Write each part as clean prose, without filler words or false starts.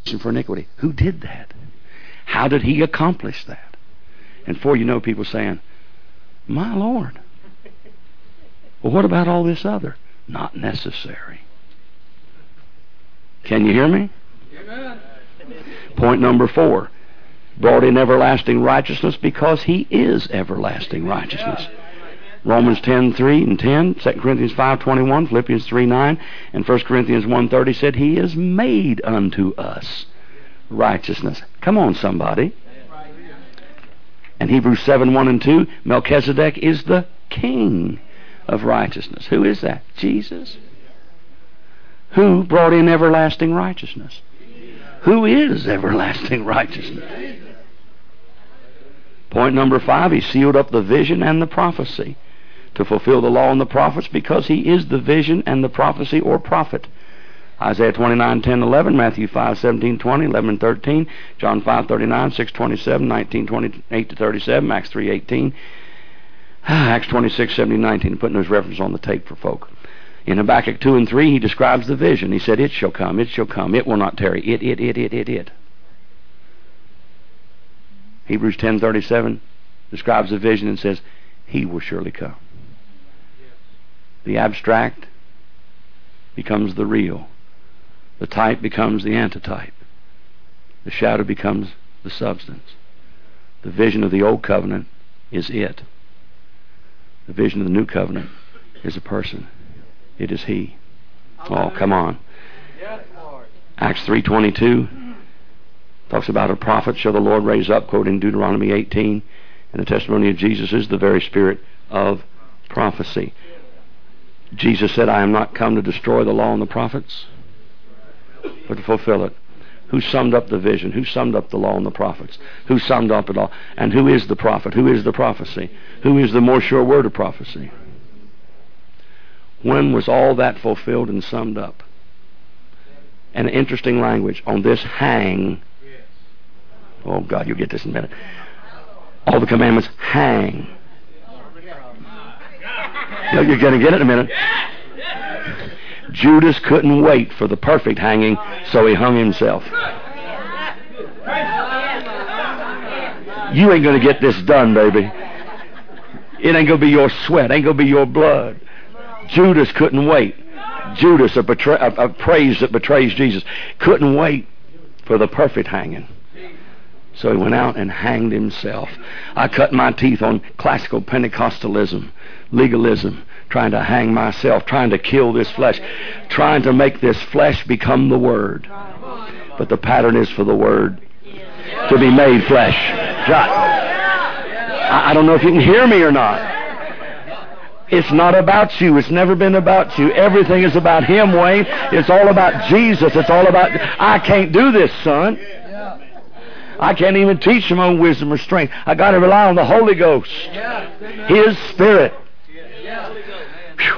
for iniquity. Who did that? How did he accomplish that? And before you know, people saying, my Lord. Well, what about all this other? Not necessary. Can you hear me? Amen. Point number 4. Brought in everlasting righteousness because he is everlasting righteousness. Romans 10:3 and 10, 2 Corinthians 5:21, Philippians 3:9, and 1 Corinthians 1:30 said he is made unto us righteousness. Come on, somebody. And Hebrews 7:1 and 2, Melchizedek is the king of righteousness. Who is that? Jesus. Who brought in everlasting righteousness? Who is everlasting righteousness? Point number 5, he sealed up the vision and the prophecy to fulfill the law and the prophets because he is the vision and the prophecy or prophet. Isaiah 29:10-11, Matthew 5:17-20, 11-13, John 5:39, 6:27, 19:28-37, Acts 3:18, Acts 26:17-19. Putting those references on the tape for folk. In Habakkuk 2 and 3, he describes the vision. He said, it shall come, it shall come, it will not tarry. It. Hebrews 10:37 describes the vision and says, he will surely come. The abstract becomes the real. The type becomes the antitype. The shadow becomes the substance. The vision of the old covenant is it. The vision of the new covenant is a person. It is he. Oh, come on. Acts 3:22 talks about a prophet shall the Lord raise up, quoting Deuteronomy 18, and the testimony of Jesus is the very spirit of prophecy. Jesus said, I am not come to destroy the law and the prophets, but to fulfill it. Who summed up the vision? Who summed up the law and the prophets? Who summed up it all? And who is the prophet? Who is the prophecy? Who is the more sure word of prophecy? When was all that fulfilled and summed up? And an interesting language. On this hang. Oh God, you'll get this in a minute. All the commandments hang. You're going to get it in a minute. Judas couldn't wait for the perfect hanging, so he hung himself. You ain't going to get this done, baby. It ain't going to be your sweat. Ain't going to be your blood. Judas couldn't wait. Judas, a praise that betrays Jesus, couldn't wait for the perfect hanging. So he went out and hanged himself. I cut my teeth on classical Pentecostalism, legalism, trying to hang myself, trying to kill this flesh, trying to make this flesh become the Word. But the pattern is for the Word to be made flesh. I don't know if you can hear me or not. It's not about you. It's never been about you. Everything is about Him, Wayne. It's all about Jesus. It's all about, I can't do this, son. I can't even teach my own wisdom or strength. I got to rely on the Holy Ghost. His Spirit. Whew.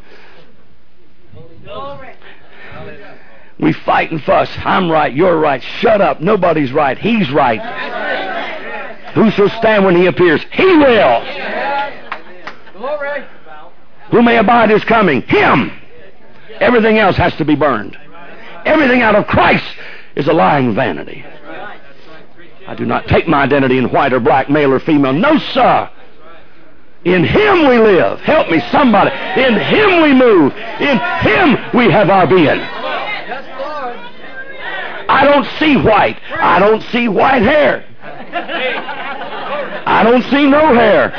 We fight and fuss. I'm right. You're right. Shut up. Nobody's right. He's right. Who shall stand when He appears? He will. Who may abide His coming? Him. Everything else has to be burned. Everything out of Christ is a lying vanity. I do not take my identity in white or black, male or female. No, sir. In Him we live. Help me, somebody. In Him we move. In Him we have our being. I don't see white. I don't see white hair. I don't see no hair.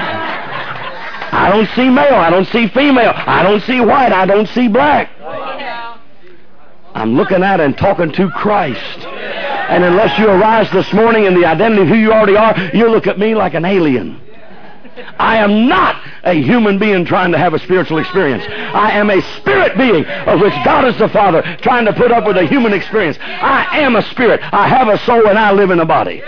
I don't see male. I don't see female. I don't see white. I don't see black. I'm looking at and talking to Christ. And unless you arise this morning in the identity of who you already are, you look at me like an alien. I am not a human being trying to have a spiritual experience. I am a spirit being of which God is the Father trying to put up with a human experience. I am a spirit. I have a soul and I live in a body.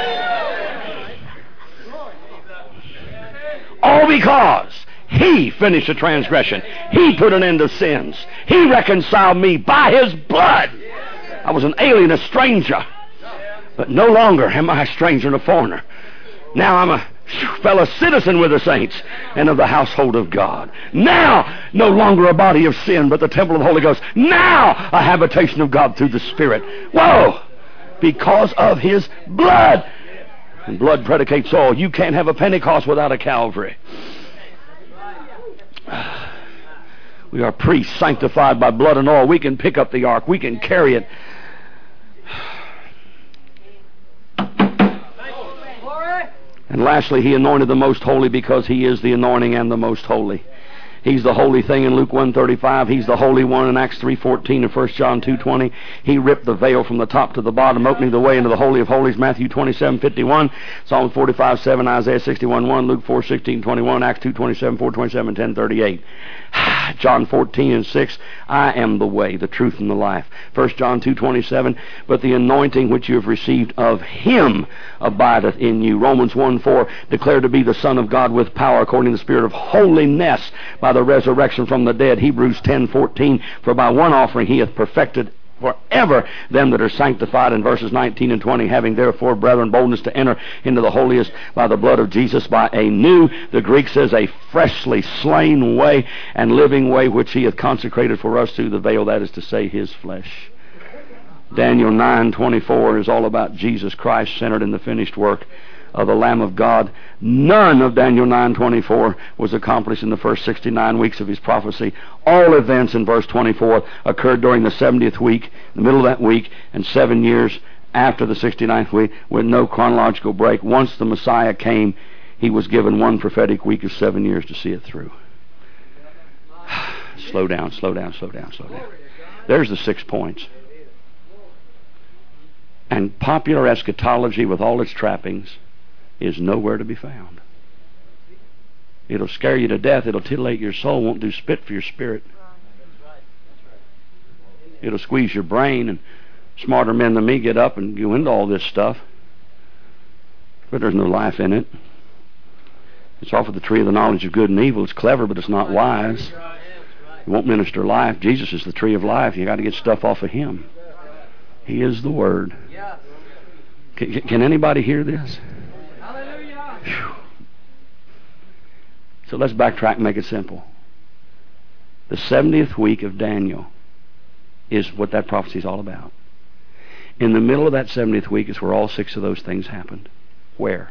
All because He finished the transgression. He put an end to sins. He reconciled me by His blood. I was an alien, a stranger. But no longer am I a stranger and a foreigner. Now I'm a fellow citizen with the saints and of the household of God. Now, no longer a body of sin, but the temple of the Holy Ghost. Now, a habitation of God through the Spirit. Whoa! Because of His blood. And blood predicates all. You can't have a Pentecost without a Calvary. We are priests sanctified by blood and oil. We can pick up the ark. We can carry it. And lastly, He anointed the most holy because He is the anointing and the most holy. He's the holy thing in Luke 1:35. He's the Holy One in Acts 3:14 and 1 John 2:20. He ripped the veil from the top to the bottom, opening the way into the Holy of Holies, Matthew 27:51, Psalm 45:7, Isaiah 61:1, Luke 4:16-21, Acts 2:27, 4:27, 10:38. John 14:6, I am the way, the truth, and the life. 1 John 2:27, but the anointing which you have received of Him abideth in you. Romans 1:4, declared to be the Son of God with power according to the Spirit of holiness by the resurrection from the dead. Hebrews 10:14, for by one offering He hath perfected forever them that are sanctified. In verses 19 and 20, having therefore, brethren, boldness to enter into the holiest by the blood of Jesus, by a new, the Greek says, a freshly slain way and living way, which He hath consecrated for us through the veil, that is to say, His flesh. Daniel 9:24 is all about Jesus Christ, centered in the finished work of the Lamb of God. None of Daniel 9:24 was accomplished in the first 69 weeks of his prophecy. All events in verse 24 occurred during the 70th week, the middle of that week, and 7 years after the 69th week, with no chronological break. Once the Messiah came, He was given one prophetic week of 7 years to see it through. Slow down, slow down, slow down, slow down. There's the 6 points. And popular eschatology with all its trappings is nowhere to be found. It'll scare you to death. It'll titillate your soul. Won't do spit for your spirit. It'll squeeze your brain, and smarter men than me get up and go into all this stuff. But there's no life in it. It's off of the tree of the knowledge of good and evil. It's clever, but it's not wise. It won't minister life. Jesus is the tree of life. You got to get stuff off of Him. He is the Word. Can anybody hear this? Whew. So let's backtrack and make it simple. The 70th week of Daniel is what that prophecy is all about. In the middle of that 70th week is where all 6 of those things happened. Where?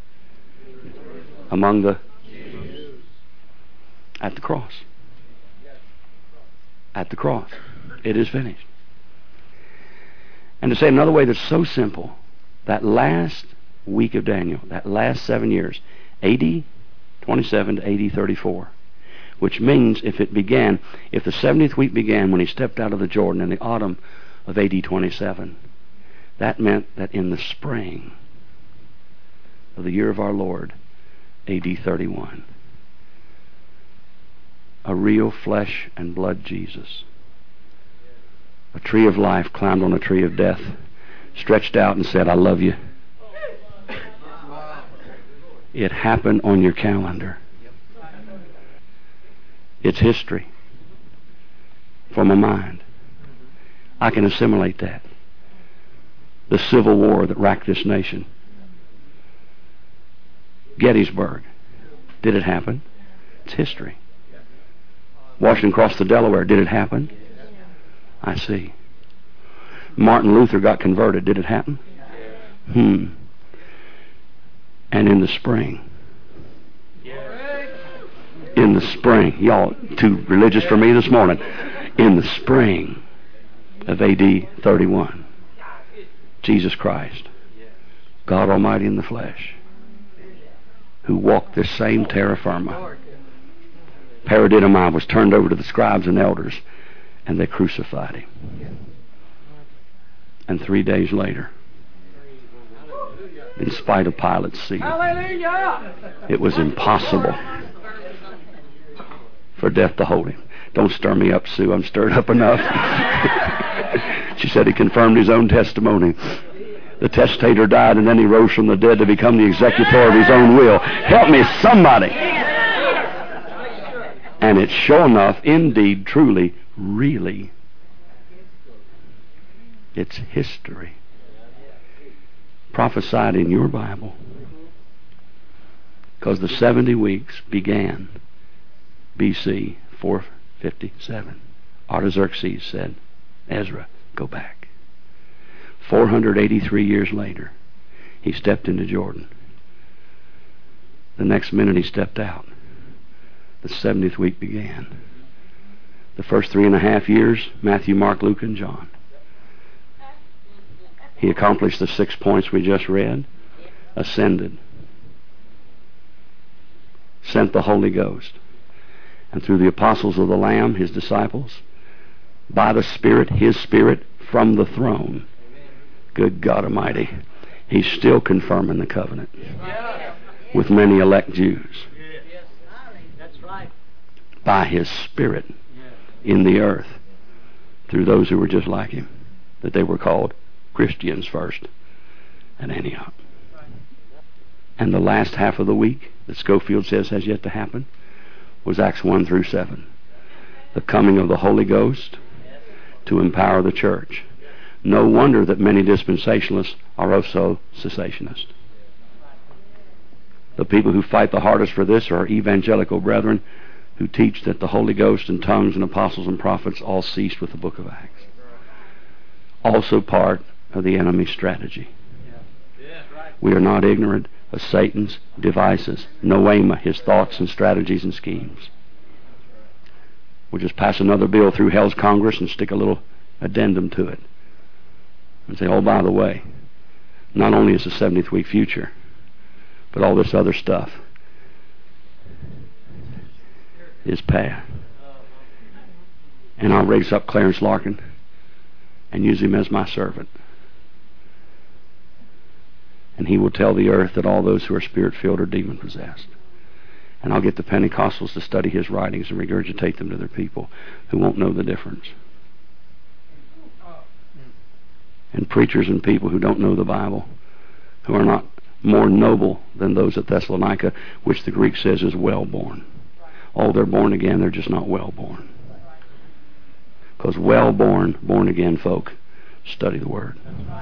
Among the Jews. At the cross. At the cross. It is finished. And to say it another way that's so simple, that last week of Daniel, that last 7 years, AD 27 to AD 34, which means if the 70th week began when He stepped out of the Jordan in the autumn of AD 27, that meant that in the spring of the year of our Lord, AD 31, a real flesh and blood Jesus, a tree of life, climbed on a tree of death, stretched out and said, I love you. It happened on your calendar. It's history for my mind. I can assimilate that. The Civil War that racked this nation. Gettysburg. Did it happen? It's history. Washington crossed the Delaware. Did it happen? I see. Martin Luther got converted. Did it happen? And in the spring, y'all too religious for me this morning, in the spring of AD 31, Jesus Christ, God Almighty in the flesh, who walked this same terra firma, paradidomai, was turned over to the scribes and elders, and they crucified Him. And 3 days later, in spite of Pilate's seal, it was impossible for death to hold Him. Don't stir me up, Sue. I'm stirred up enough. She said He confirmed His own testimony. The testator died, and then He rose from the dead to become the executor of His own will. Help me, somebody. And it's sure enough, indeed, truly, really, it's history. Prophesied in your Bible. Because the 70 weeks began BC 457. Artaxerxes said, Ezra, go back. 483 years later, he stepped into Jordan. The next minute he stepped out. The 70th week began. The first 3.5 years, Matthew, Mark, Luke, and John. He accomplished the 6 points we just read. Ascended. Sent the Holy Ghost. And through the apostles of the Lamb, his disciples, by the Spirit, his Spirit, from the throne. Good God Almighty. He's still confirming the covenant with many elect Jews. By his Spirit in the earth, through those who were just like him, that they were called Christians first at Antioch. And the last half of the week that Schofield says has yet to happen was Acts 1 through 7. The coming of the Holy Ghost to empower the church. No wonder that many dispensationalists are also cessationists. The people who fight the hardest for this are our evangelical brethren who teach that the Holy Ghost and tongues and apostles and prophets all ceased with the book of Acts. Also part of the enemy's strategy. We are not ignorant of Satan's devices. Noema, his thoughts and strategies and schemes. We'll just pass another bill through hell's Congress and stick a little addendum to it. And say, oh, by the way, not only is the 70th week future, but all this other stuff is past. And I'll raise up Clarence Larkin and use him as my servant. And he will tell the earth that all those who are spirit-filled are demon-possessed. And I'll get the Pentecostals to study his writings and regurgitate them to their people who won't know the difference. And preachers and people who don't know the Bible, who are not more noble than those at Thessalonica, which the Greek says is well-born. Oh, they're born again, they're just not well-born. Because well-born, born-again folk study the Word.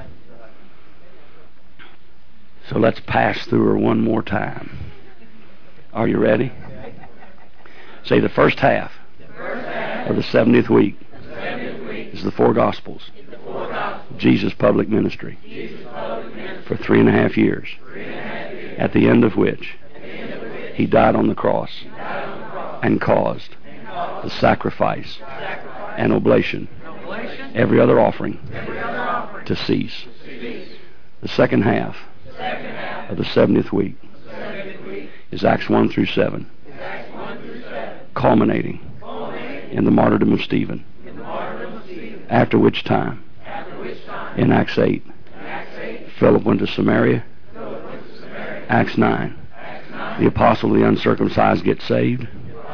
So let's pass through her one more time. Are you ready? Say the first half of the 70th week is the four Gospels. Jesus' public ministry for 3.5 years, at the end of which he died on the cross and caused the sacrifice and oblation, every other offering, to cease. The second half of the 70th week is Acts 1 through 7, culminating in the martyrdom of Stephen, after which time, in Acts 8, Philip went to Samaria. Acts 9, the apostle of the uncircumcised gets saved.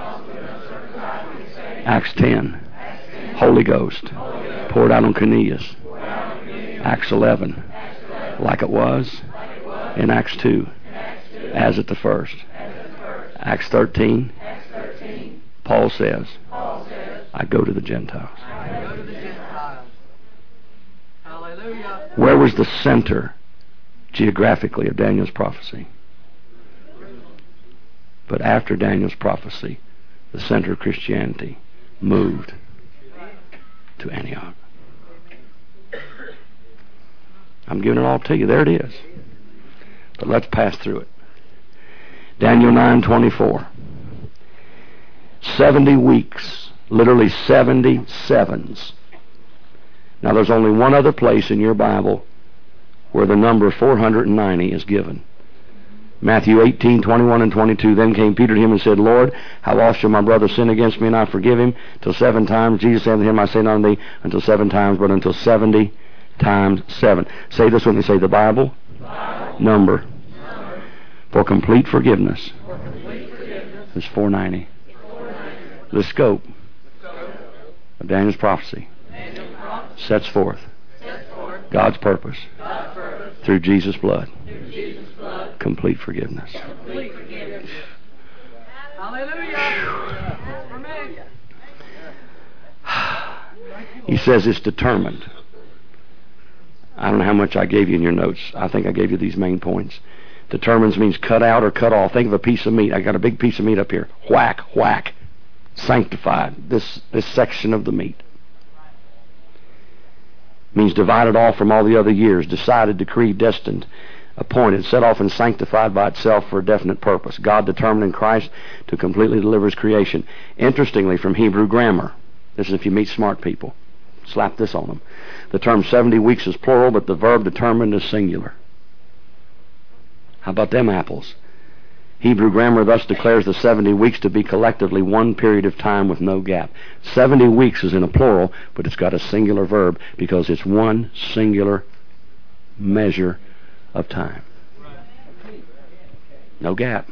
Acts 10, Holy Ghost poured out on Cornelius. Acts 11, like it was in Acts 2, as at the first. Acts 13, Paul says, I go to the Gentiles. Where was the center geographically of Daniel's prophecy? But after Daniel's prophecy, the center of Christianity moved to Antioch. I'm giving it all to you. There it is. But let's pass through it. Daniel 9:24. 70 weeks, literally 70 sevens. Now there's only one other place in your Bible where the number 490 is given. Matthew 18:21 and 22. Then came Peter to him and said, Lord, how oft shall my brother sin against me and I forgive him? Till 7 times. Jesus said unto him, I say not unto thee until 7 times, but until 70 times 7. Say this when you say the Bible. Number. For complete forgiveness is 490. The scope of Daniel's prophecy sets forth God's purpose through Jesus' blood. Complete forgiveness. Hallelujah. He says it's determined. I don't know how much I gave you in your notes. I think I gave you these main points. Determines means cut out or cut off. Think of a piece of meat. I got a big piece of meat up here. Whack, whack. Sanctified. This section of the meat. Means divided off from all the other years. Decided, decreed, destined, appointed, set off and sanctified by itself for a definite purpose. God determined in Christ to completely deliver His creation. Interestingly, from Hebrew grammar, this is if you meet smart people, slap this on them. The term 70 weeks is plural, but the verb determined is singular. How about them apples? Hebrew grammar thus declares the 70 weeks to be collectively one period of time with no gap. 70 weeks is in a plural, but it's got a singular verb because it's one singular measure of time. No gap.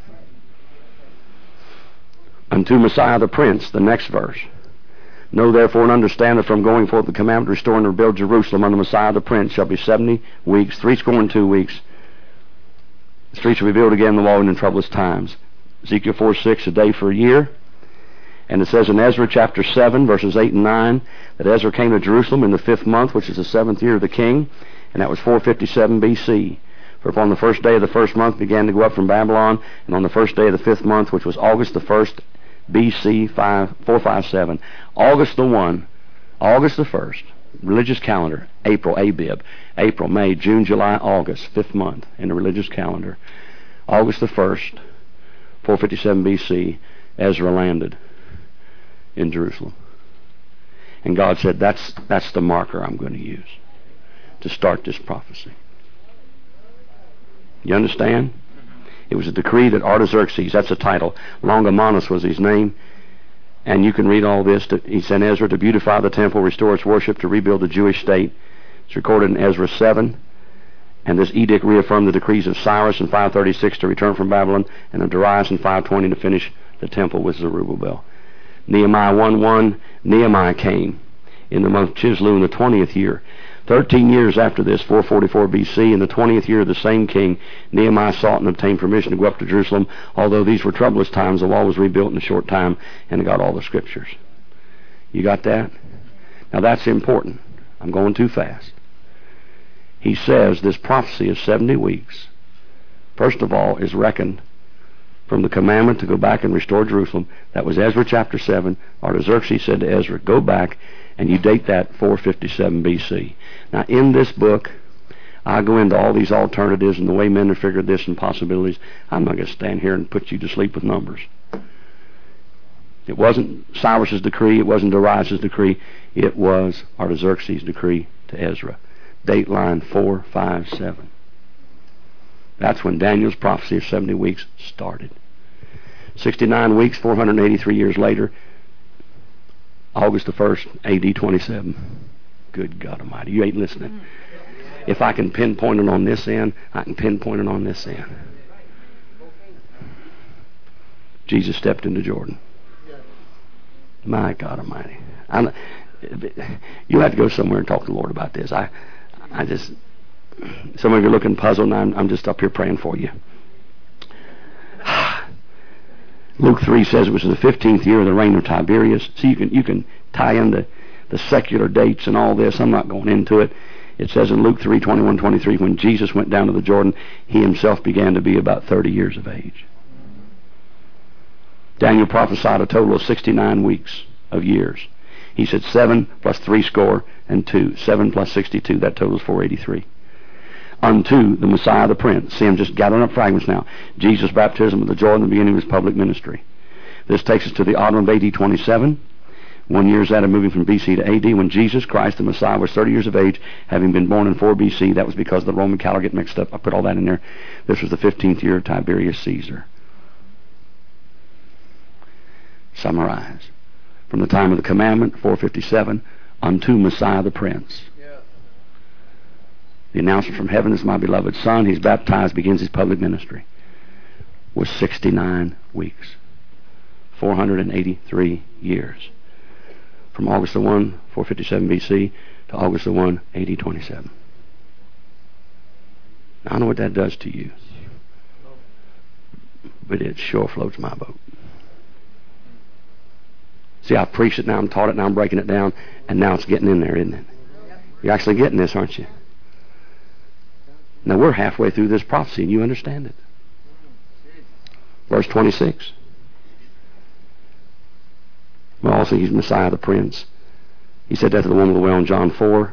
Unto Messiah the Prince, the next verse. Know therefore and understand that from going forth the commandment to restore and rebuild Jerusalem unto Messiah the Prince shall be 70 weeks, 62 weeks. The streets shall be built again, the wall in troublous times. Ezekiel 4:6, a day for a year. And it says in Ezra chapter 7, verses 8 and 9, that Ezra came to Jerusalem in the 5th month, which is the 7th year of the king, and that was 457 B.C. For upon the first day of the 1st month began to go up from Babylon, and on the first day of the 5th month, which was August the 1st, B.C. 457. August the 1st, religious calendar, April, Abib, April, May, June, July, August, 5th month in the religious calendar. August the 1st, 457 B.C., Ezra landed in Jerusalem. And God said, that's the marker I'm going to use to start this prophecy. You understand? It was a decree that Artaxerxes, that's the title, Longomonus was his name, and you can read all this. He sent Ezra to beautify the temple, restore its worship, to rebuild the Jewish state. It's recorded in Ezra 7, and this edict reaffirmed the decrees of Cyrus in 536 to return from Babylon, and of Darius in 520 to finish the temple with Zerubbabel. Nehemiah 1:1, Nehemiah came in the month Chislew in the 20th year. 13 years after this, 444 B.C., in the 20th year of the same king, Nehemiah sought and obtained permission to go up to Jerusalem. Although these were troublous times, the wall was rebuilt in a short time, and it got all the scriptures. You got that? Now that's important. I'm going too fast. He says this prophecy of 70 weeks, first of all, is reckoned from the commandment to go back and restore Jerusalem. That was Ezra chapter 7. Artaxerxes said to Ezra, go back, and you date that 457 B.C. Now, in this book, I go into all these alternatives and the way men have figured this and possibilities. I'm not going to stand here and put you to sleep with numbers. It wasn't Cyrus's decree. It wasn't Darius's decree. It was Artaxerxes' decree to Ezra. Date line 457. That's when Daniel's prophecy of 70 weeks started. 69 weeks, 483 years later, August the 1st, A.D. 27. Good God Almighty. You ain't listening. If I can pinpoint it on this end, I can pinpoint it on this end. Jesus stepped into Jordan. My God Almighty. You have to go somewhere and talk to the Lord about this. I just, some of you are looking puzzled, and I'm just up here praying for you. Luke 3 says it was the 15th year of the reign of Tiberius. So you can tie in the secular dates and all this. I'm not going into it. It says in Luke 3, 21, 23, when Jesus went down to the Jordan, he himself began to be about 30 years of age. Daniel prophesied a total of 69 weeks of years. He said 7 plus 3 score and 2. 7 plus 62. That totals 483. Unto the Messiah the Prince. See, I'm just gathering up fragments now. Jesus' baptism of the Jordan, the beginning of his public ministry. This takes us to the autumn of AD 27. 1 year out of moving from BC to AD, when Jesus Christ, the Messiah, was 30 years of age, having been born in 4 BC. That was because the Roman calendar get mixed up. I put all that in there. This was the 15th year of Tiberius Caesar. Summarize. From the time of the commandment, 457, unto Messiah the Prince. The announcement from heaven is my beloved Son. He's baptized, begins his public ministry. Was 69 weeks. 483 years. From August the 1, 457 BC to August the 1, AD 27. Now, I don't know what that does to you, but it sure floats my boat. See, I've preached it now, I'm taught it now, I'm breaking it down, and now it's getting in there, isn't it? You're actually getting this, aren't you? Now we're halfway through this prophecy and you understand it. Verse 26. Well, also he's Messiah the Prince. He said that to the woman of the well in John 4.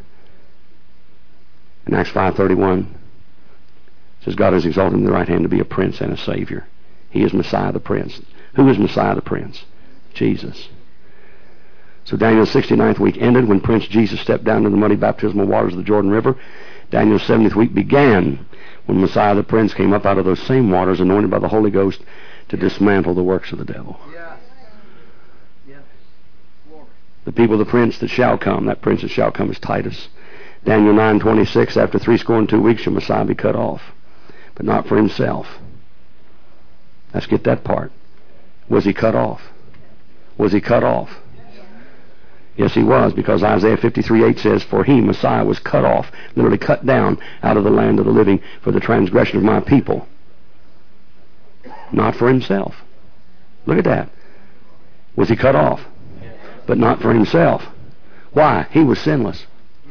In Acts 5:31, it says God has exalted him to the right hand to be a prince and a savior. He is Messiah the Prince. Who is Messiah the Prince? Jesus. So Daniel's 69th week ended when Prince Jesus stepped down to the muddy baptismal waters of the Jordan River. Daniel's 70th week began when Messiah the Prince came up out of those same waters, anointed by the Holy Ghost to dismantle the works of the devil. Yes. Yes. The people of the prince that shall come, that prince that shall come is Titus. Daniel 9:26, after 62 weeks shall Messiah be cut off, but not for himself. Let's get that part. Was he cut off? Was he cut off? Yes, he was, because Isaiah 53:8 says, for he, Messiah, was cut off, literally cut down out of the land of the living for the transgression of my people. Not for himself. Look at that. Was he cut off? But not for himself. Why? He was sinless.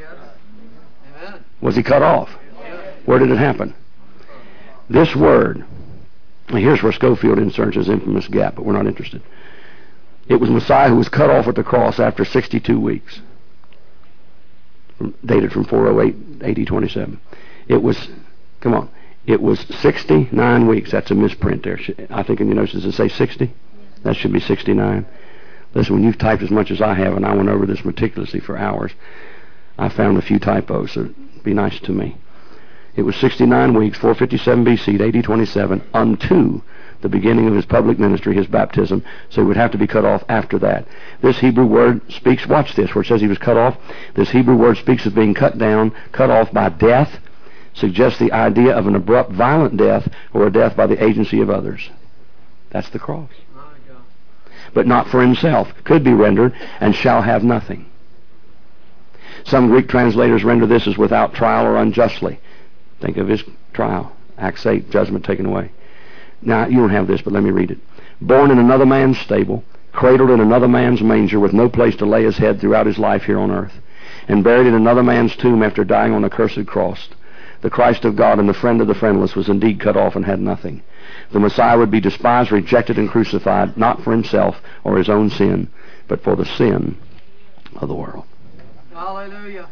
Was he cut off? Where did it happen? This word, here's where Schofield inserts his infamous gap, but we're not interested. It was Messiah who was cut off at the cross after 62 weeks. Dated from 408 AD 27. It was, come on, it was 69 weeks. That's a misprint there. I think in your notes, does it say 60? That should be 69. Listen, when you've typed as much as I have, and I went over this meticulously for hours, I found a few typos, so be nice to me. It was 69 weeks, 457 BC to AD 27, unto the beginning of his public ministry, his baptism, so he would have to be cut off after that. This Hebrew word speaks, watch this, where it says he was cut off. This Hebrew word speaks of being cut down, cut off by death, suggests the idea of an abrupt, violent death, or a death by the agency of others. That's the cross. But not for himself. Could be rendered, and shall have nothing. Some Greek translators render this as without trial or unjustly. Think of his trial. Acts 8, judgment taken away. Now, you don't have this, but let me read it. Born in another man's stable, cradled in another man's manger, with no place to lay his head throughout his life here on earth, and buried in another man's tomb after dying on a cursed cross. The Christ of God and the friend of the friendless was indeed cut off and had nothing. The Messiah would be despised, rejected, and crucified, not for himself or his own sin, but for the sin of the world. Hallelujah.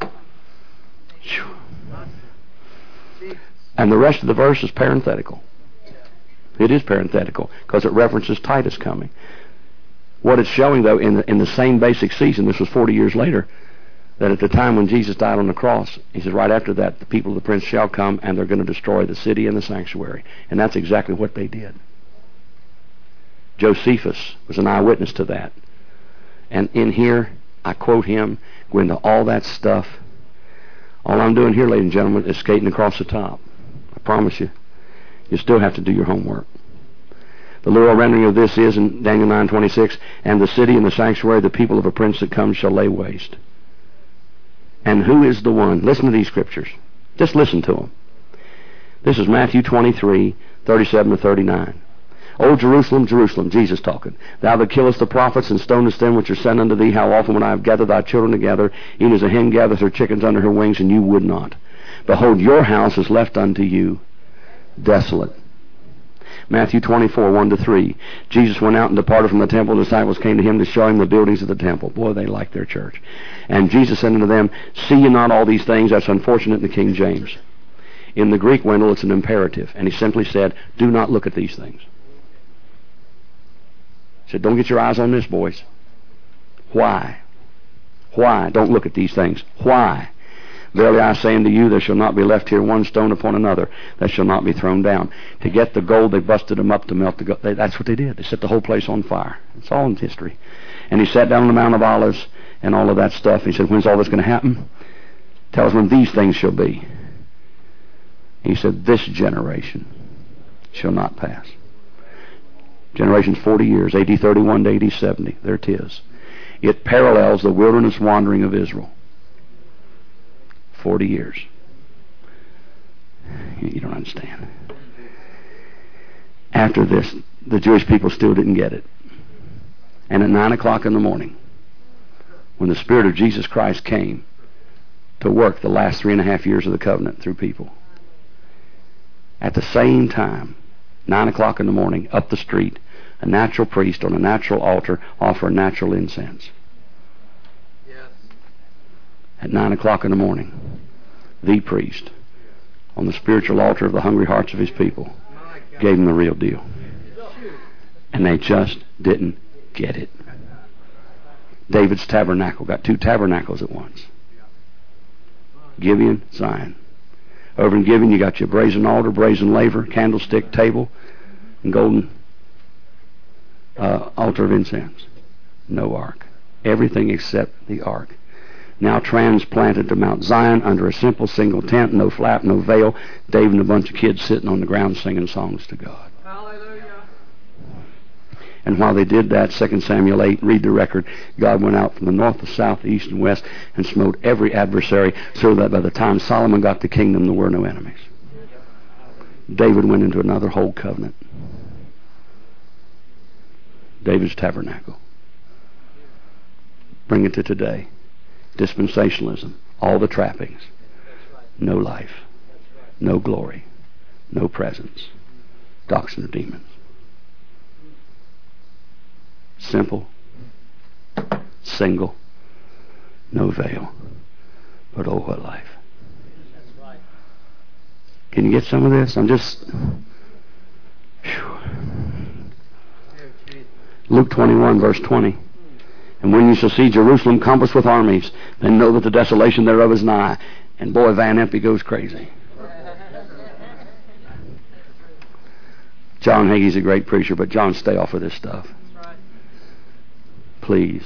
And the rest of the verse is parenthetical. It is parenthetical because it references Titus coming. What it's showing, though, in the same basic season, this was 40 years later, that at the time when Jesus died on the cross, he says, right after that, the people of the prince shall come, and they're going to destroy the city and the sanctuary. And that's exactly what they did. Josephus was an eyewitness to that. And in here, I quote him, go into all that stuff. All I'm doing here, ladies and gentlemen, is skating across the top. I promise you. You still have to do your homework. The literal rendering of this is in Daniel 9:26, and the city and the sanctuary, the people of a prince that comes shall lay waste. And who is the one? Listen to these scriptures. Just listen to them. This is Matthew 23:37 to 39. O Jerusalem, Jerusalem, Jesus talking, thou that killest the prophets and stonest them which are sent unto thee, how often would I have gathered thy children together, even as a hen gathers her chickens under her wings, and you would not. Behold, your house is left unto you desolate. Matthew 24:1 to 3. Jesus went out and departed from the temple. The disciples came to him to show him the buildings of the temple. Boy, they liked their church. And Jesus said unto them, see ye not all these things? That's unfortunate in the King James. In the Greek, Wendell, it's an imperative. And he simply said, do not look at these things. He said, don't get your eyes on this, boys. Why? Why? Don't look at these things. Why? Verily I say unto you, there shall not be left here one stone upon another that shall not be thrown down. To get the gold, they busted them up to melt the gold. That's what they did. They set the whole place on fire. It's all in history. And he sat down on the Mount of Olives and all of that stuff. He said, when's all this going to happen? Tell us when these things shall be. He said, this generation shall not pass. Generation's 40 years, AD 31 to AD 70. There it is. It parallels the wilderness wandering of Israel. 40 years. You don't understand. After this, the Jewish people still didn't get it. And at 9 o'clock in the morning, when the Spirit of Jesus Christ came to work the last 3.5 years of the covenant through people, At the same time, 9 o'clock in the morning, up the street, a natural priest on a natural altar offering natural incense. Yes. At 9 o'clock in the morning, the priest on the spiritual altar of the hungry hearts of his people gave them the real deal. And they just didn't get it. David's tabernacle got 2 tabernacles at once. Gibeon, Zion. Over in Gibeon you got your brazen altar, brazen laver, candlestick, table, and golden altar of incense. No ark. Everything except the ark. Now transplanted to Mount Zion under a simple single tent, no flap, no veil. David and a bunch of kids sitting on the ground singing songs to God. Hallelujah. And while they did that, 2 Samuel 8, read the record, God went out from the north, the south, the east, and west, and smote every adversary, so that by the time Solomon got the kingdom, there were no enemies. David went into another whole covenant. David's tabernacle. Bring it to today. Dispensationalism. All the trappings. No life. No glory. No presence. Doctrine of demons. Simple, single, no veil, but oh, what life. Can you get some of this? I'm just... Whew. Luke 21, verse 20. And when you shall see Jerusalem compassed with armies, then know that the desolation thereof is nigh. And boy, Van Impe goes crazy. John Hagee's a great preacher, but John, stay off of this stuff. Please.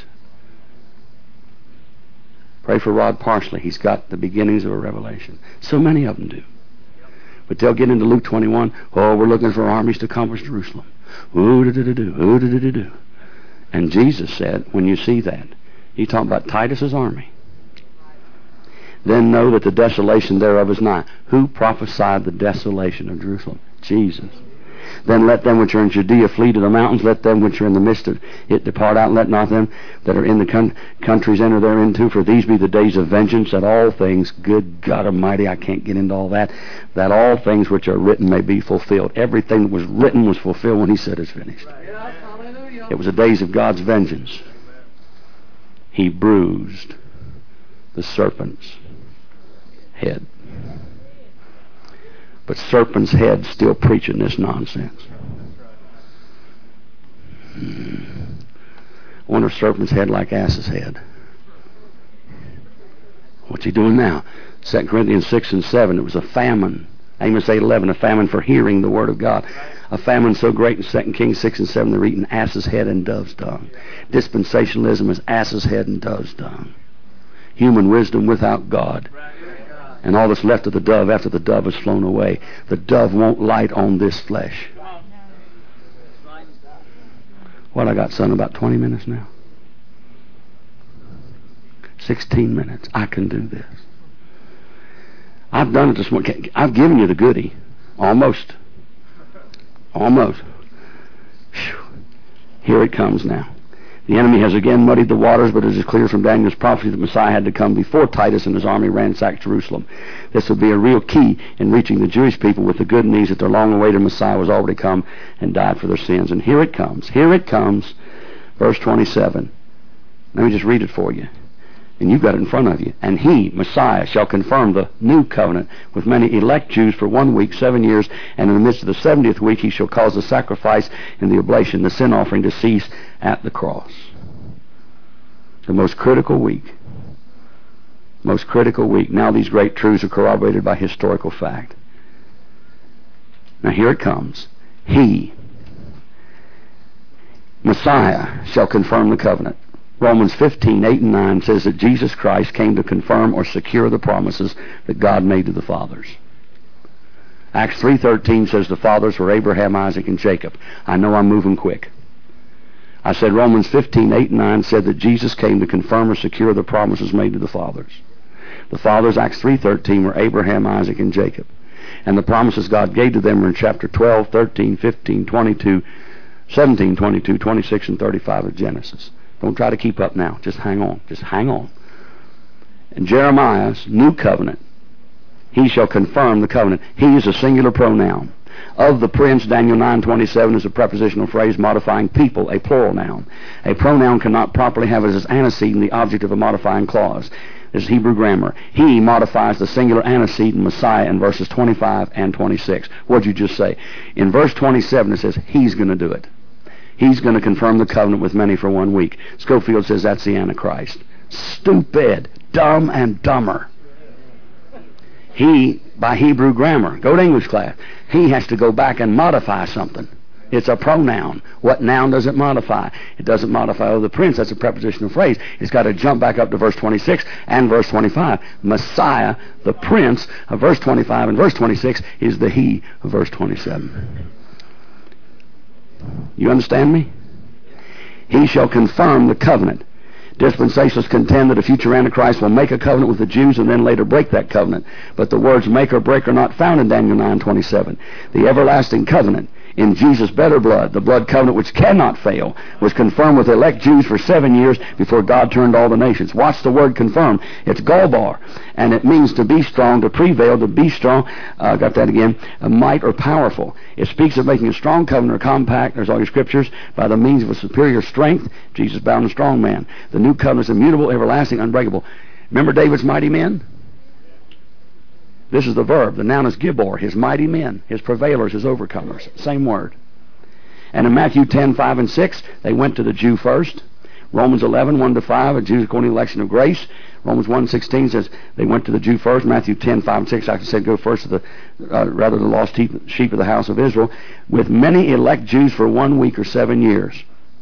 Pray for Rod Parsley. He's got the beginnings of a revelation. So many of them do. But they'll get into Luke 21. Oh, we're looking for armies to compass Jerusalem. Ooh-da-da-da-do. Ooh-da-da-da-do. And Jesus said, when you see that, he talked about Titus's army. Then know that the desolation thereof is nigh. Who prophesied the desolation of Jerusalem? Jesus. Then let them which are in Judea flee to the mountains. Let them which are in the midst of it depart out. Let not them that are in the countries enter therein. For these be the days of vengeance, that all things, good God Almighty, I can't get into all that, that all things which are written may be fulfilled. Everything that was written was fulfilled when he said it's finished. It was the days of God's vengeance. He bruised the serpent's head. But serpent's head still preaching this nonsense. I wonder if serpent's head like ass's head. What's he doing now? 2 Corinthians 6 and 7, it was a famine. Amos 8:11, a famine for hearing the word of God. A famine so great in 2 Kings 6 and 7, they're eating ass's head and dove's dung. Dispensationalism is ass's head and dove's dung. Human wisdom without God. And all that's left of the dove after the dove has flown away. The dove won't light on this flesh. What, I got, son, about 20 minutes now? 16 minutes. I can do this. I've done it this morning. I've given you the goodie. Almost. Almost. Whew. Here it comes now. The enemy has again muddied the waters, but it is clear from Daniel's prophecy that Messiah had to come before Titus and his army ransacked Jerusalem. This will be a real key in reaching the Jewish people with the good news that their long-awaited Messiah was already come and died for their sins. And here it comes. Here it comes. Verse 27. Let me just read it for you. And you've got it in front of you. And he, Messiah, shall confirm the new covenant with many elect Jews for 1 week, 7 years, and in the midst of the 70th week he shall cause the sacrifice and the oblation, the sin offering, to cease at the cross. The most critical week. Most critical week. Now these great truths are corroborated by historical fact. Now here it comes. He, Messiah, shall confirm the covenant. Romans 15, 8 and 9 says that Jesus Christ came to confirm or secure the promises that God made to the fathers. Acts 3:13 says the fathers were Abraham, Isaac, and Jacob. I know I'm moving quick. I said Romans 15, 8 and 9 said that Jesus came to confirm or secure the promises made to the fathers. The fathers, Acts 3:13, were Abraham, Isaac, and Jacob. And the promises God gave to them were in chapter 12, 13, 15, 22, 17, 22, 26, and 35 of Genesis. Don't try to keep up now. Just hang on. Just hang on. In Jeremiah's new covenant, He shall confirm the covenant. He is a singular pronoun. Of the prince, Daniel 9:27 is a prepositional phrase modifying people, a plural noun. A pronoun cannot properly have as its antecedent the object of a modifying clause. This is Hebrew grammar. He modifies the singular antecedent Messiah in verses 25 and 26. What'd you just say? In verse 27 it says, he's going to do it. He's going to confirm the covenant with many for 1 week. Schofield says that's the Antichrist. Stupid, dumb, and dumber. He, by Hebrew grammar, go to English class, he has to go back and modify something. It's a pronoun. What noun does it modify? It doesn't modify the prince. That's a prepositional phrase. It's got to jump back up to verse 26 and verse 25. Messiah, the prince of verse 25 and verse 26 is the he of verse 27. You understand me? He shall confirm the covenant. Dispensationalists contend that a future Antichrist will make a covenant with the Jews and then later break that covenant. But the words make or break are not found in Daniel 9:27. The everlasting covenant in Jesus' better blood, the blood covenant which cannot fail, was confirmed with elect Jews for 7 years before God turned all the nations. Watch the word confirm. It's Golbar, and it means to be strong, to prevail, to be strong. Got that again. Might or powerful. It speaks of making a strong covenant or compact, there's all your scriptures, by the means of a superior strength. Jesus bound a strong man. The new covenant is immutable, everlasting, unbreakable. Remember David's mighty men? This is the verb. The noun is Gibor, his mighty men, his prevailers, his overcomers. Same word. And in Matthew 10:5 and 6, they went to the Jew first. Romans 11:1-5, a Jews according to the election of grace. Romans 1:16 says they went to the Jew first. Matthew 10:5 and 6, like I said, go first to the the lost sheep of the house of Israel, with many elect Jews for 1 week or 7 years.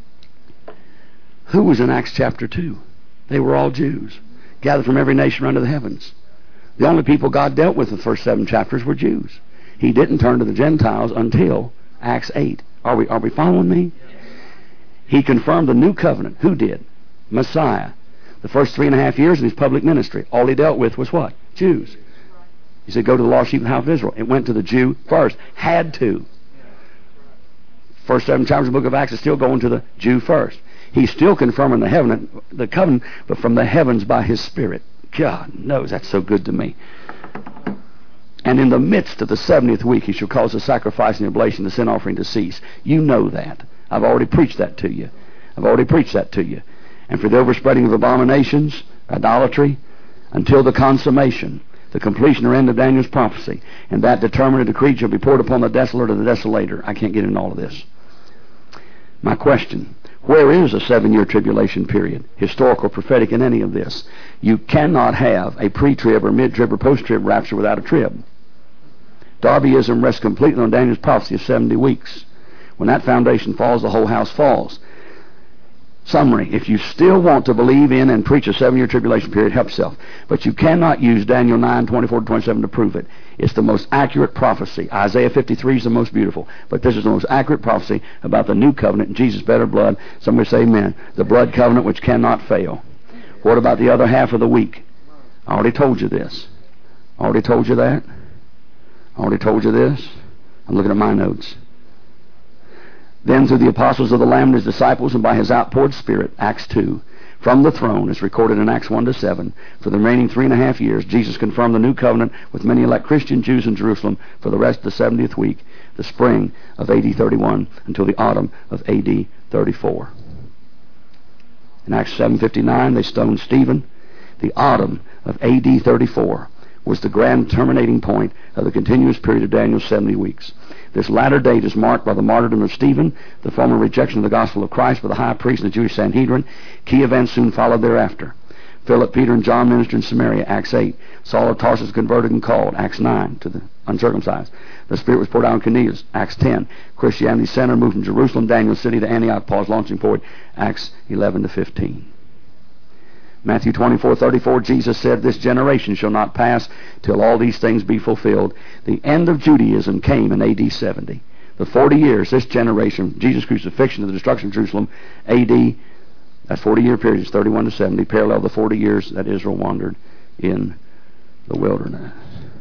Who was in Acts chapter 2? They were all Jews, gathered from every nation under the heavens. The only people God dealt with in the first 7 chapters were Jews. He didn't turn to the Gentiles until Acts 8. Are we following me? He confirmed the new covenant. Who did? Messiah. The first 3.5 years of his public ministry, all he dealt with was what? Jews. He said, go to the lost sheep of the house of Israel. It went to the Jew first. Had to. First 7 chapters of the book of Acts is still going to the Jew first. He's still confirming the covenant, but from the heavens by his Spirit. God knows that's so good to me. And in the midst of the 70th week, he shall cause the sacrifice and the oblation, the sin offering to cease. You know that. I've already preached that to you. And for the overspreading of abominations, idolatry, until the consummation, the completion or end of Daniel's prophecy, and that determined decree shall be poured upon the desolate or the desolator. I can't get into all of this. My question: where is a 7-year tribulation period, historical, prophetic, in any of this? You cannot have a pre-trib or mid-trib or post-trib rapture without a trib. Darbyism rests completely on Daniel's prophecy of 70 weeks. When that foundation falls, the whole house falls. Summary: if you still want to believe in and preach a 7-year tribulation period, help yourself. But you cannot use Daniel 9:24-27 to prove it. It's the most accurate prophecy. Isaiah 53 is the most beautiful. But this is the most accurate prophecy about the new covenant in Jesus' better blood. Somebody say amen. The blood covenant which cannot fail. What about the other half of the week? I already told you this. I already told you that. I already told you this. I'm looking at my notes. Then through the apostles of the Lamb and his disciples and by his outpoured Spirit, Acts 2, from the throne, as recorded in Acts 1-7, for the remaining 3.5 years, Jesus confirmed the new covenant with many elect Christian Jews in Jerusalem for the rest of the 70th week, the spring of AD 31 until the autumn of AD 34. In Acts 7:59, they stoned Stephen. The autumn of AD 34 was the grand terminating point of the continuous period of Daniel's 70 weeks. This latter date is marked by the martyrdom of Stephen, the former rejection of the gospel of Christ by the high priest and the Jewish Sanhedrin. Key events soon followed thereafter. Philip, Peter, and John ministered in Samaria, Acts 8. Saul of Tarsus converted and called, Acts 9, to the uncircumcised. The Spirit was poured out on Cornelius, Acts 10. Christianity's center moved from Jerusalem, Daniel's city, to Antioch, Paul's launching forward, Acts 11-15. Matthew 24:34, Jesus said, this generation shall not pass till all these things be fulfilled. The end of Judaism came in AD 70. The 40 years, this generation, Jesus' crucifixion to the destruction of Jerusalem, AD, that 40-year period is 31-70, parallel the 40 years that Israel wandered in the wilderness.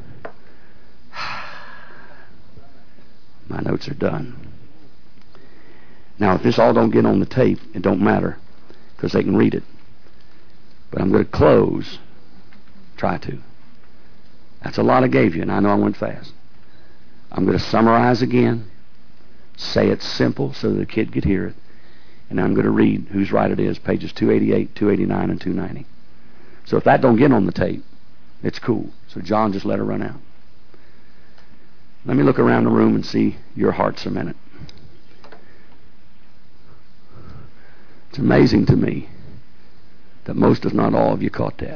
My notes are done. Now, if this all don't get on the tape, it don't matter, because they can read it. But I'm going to close, try to, That's a lot I gave you, and I know I went fast. I'm going to summarize again, say it simple so the kid could hear it, and I'm going to read whose right it is, pages 288, 289, and 290. So if that don't get on the tape, it's cool. So John, just let her run out. Let me look around the room and see your hearts a minute. It's amazing to me that most, if not all of you, caught that.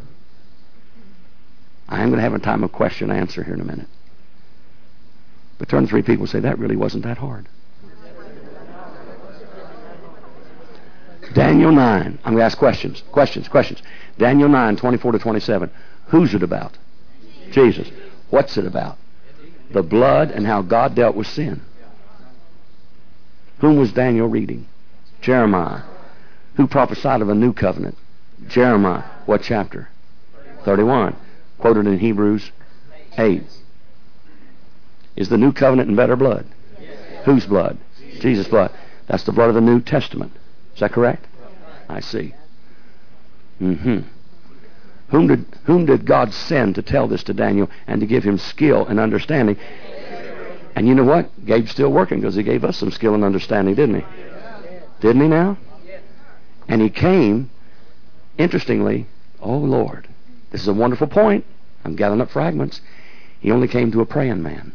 I am going to have a time of question and answer here in a minute. But turn to three people and say, that really wasn't that hard. Daniel 9. I'm going to ask questions. Daniel 9, 24 to 27. Who's it about? Jesus. What's it about? The blood and how God dealt with sin. Whom was Daniel reading? Jeremiah. Who prophesied of a new covenant? Jeremiah. What chapter? 31. Quoted in Hebrews 8. Is the new covenant in better blood? Whose blood? Jesus' blood. That's the blood of the New Testament. Is that correct? I see. Whom did God send to tell this to Daniel and to give him skill and understanding? And you know what? Gabe's still working because he gave us some skill and understanding, didn't he? Didn't he now? And he came, interestingly, oh Lord, this is a wonderful point. I'm gathering up fragments. He only came to a praying man.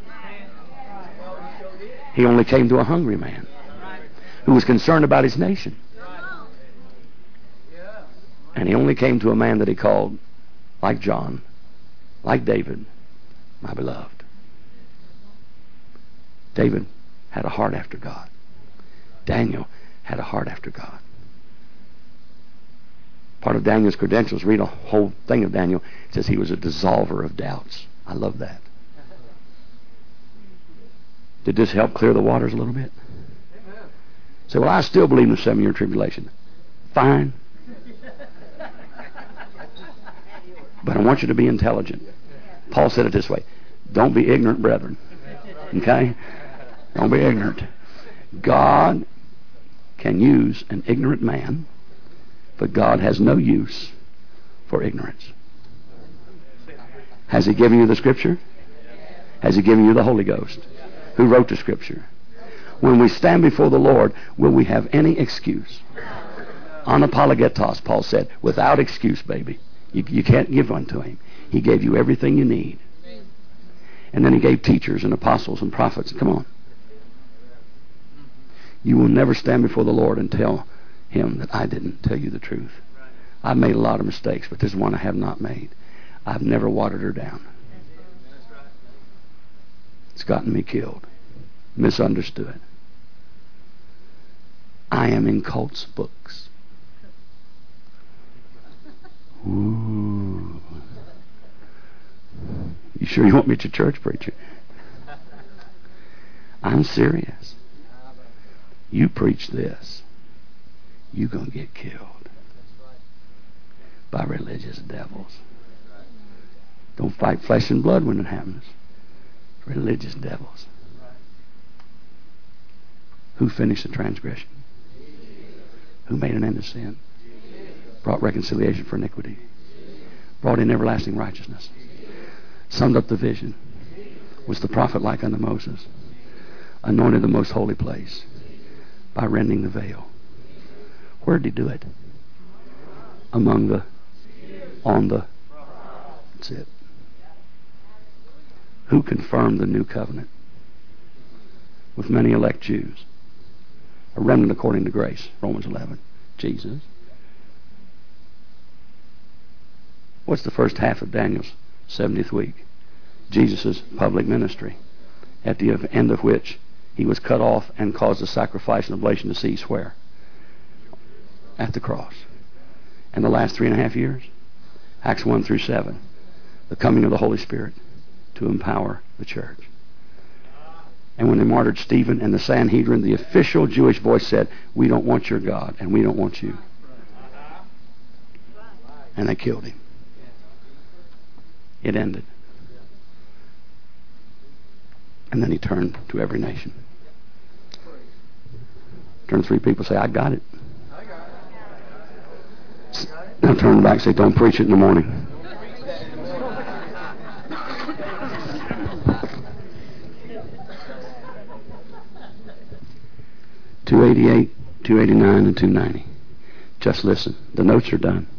He only came to a hungry man who was concerned about his nation. And he only came to a man that he called, like John, like David, my beloved. David had a heart after God. Daniel had a heart after God. Part of Daniel's credentials, read a whole thing of Daniel, it says he was a dissolver of doubts. I love that. Did this help clear the waters a little bit? Say, well, I still believe in the 7-year tribulation. Fine. But I want you to be intelligent. Paul said it this way. Don't be ignorant, brethren. Okay? Don't be ignorant. God can use an ignorant man, but God has no use for ignorance. Has he given you the Scripture? Has he given you the Holy Ghost? Who wrote the Scripture? When we stand before the Lord, will we have any excuse? Anapologetos, Paul said, without excuse, baby. You can't give one to him. He gave you everything you need. And then he gave teachers and apostles and prophets. Come on. You will never stand before the Lord and tell him that I didn't tell you the truth. I've made a lot of mistakes, but this one I have not made. I've never watered her down. It's gotten me killed. Misunderstood. I am in cults' books. Ooh. You sure you want me to church, preacher? I'm serious. You preach this, you're going to get killed by religious devils. Don't fight flesh and blood when it happens. Religious devils. Who finished the transgression? Who made an end of sin? Brought reconciliation for iniquity. Brought in everlasting righteousness. Summed up the vision. Was the prophet like unto Moses? Anointed the most holy place by rending the veil. Where did he do it? On the. That's it. Who confirmed the new covenant? With many elect Jews. A remnant according to grace. Romans 11. Jesus. What's the first half of Daniel's 70th week? Jesus' public ministry. At the end of which he was cut off and caused a sacrifice and oblation to cease where? At the cross. And the last 3.5 years? Acts 1 through 7. The coming of the Holy Spirit to empower the church. And when they martyred Stephen and the Sanhedrin, the official Jewish voice said, we don't want your God and we don't want you. And they killed him. It ended. And then he turned to every nation. Turn to 3 people, say, I got it. Now turn back and say, don't preach it in the morning. 288, 289, and 290. Just listen. The notes are done.